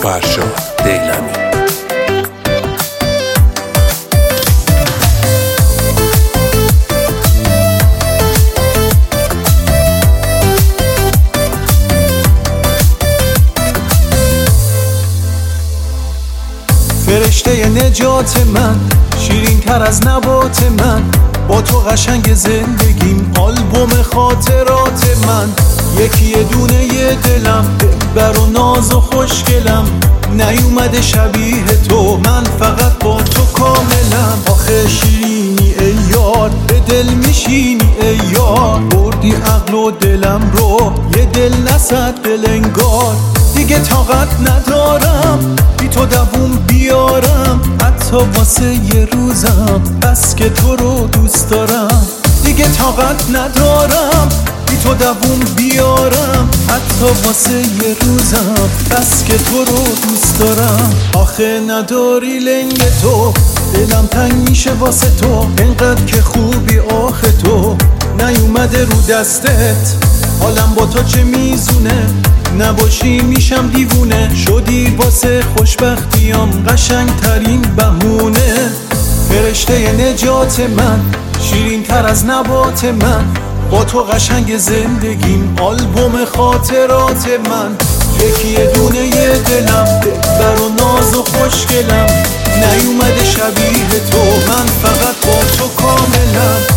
فرشاد دیلمی. فرشته نجات من، شیرین تر از نبات من، با تو قشنگ زندگیم، آلبوم خاطرات من. یکی دونه یه دلم، دلبر و ناز و خوشگلم، نیومده شبیه تو، من فقط با تو کاملم. آخه شیرینی ای یار، به دل میشینی ای یار، بردی عقل و دلم رو، یه دل نصد دل انگار. دیگه طاقت ندارم بی تو دووم بیارم، حتی واسه یه روزم، بس که تو رو دوست دارم. دیگه طاقت ندارم بی تو دووم بیارم، حتی واسه یه روزم، بس که تو رو دوست دارم. آخه نداری لنگ تو، دلم تنگ میشه واسه تو، انقدر که خوبی آخه تو، نیومده رو دستت، حالم با تو چه میزونه، نباشی میشم دیوونه. شدی واسه خوشبختیام قشنگ ترین بهونه. فرشته نجات من، شیرین تر از نبات من، با تو قشنگ زندگیم، آلبوم خاطرات من. یکی دونه یه دلم، دلبر و ناز و خوشگلم، نیومده شبیه تو، من فقط با تو کاملم.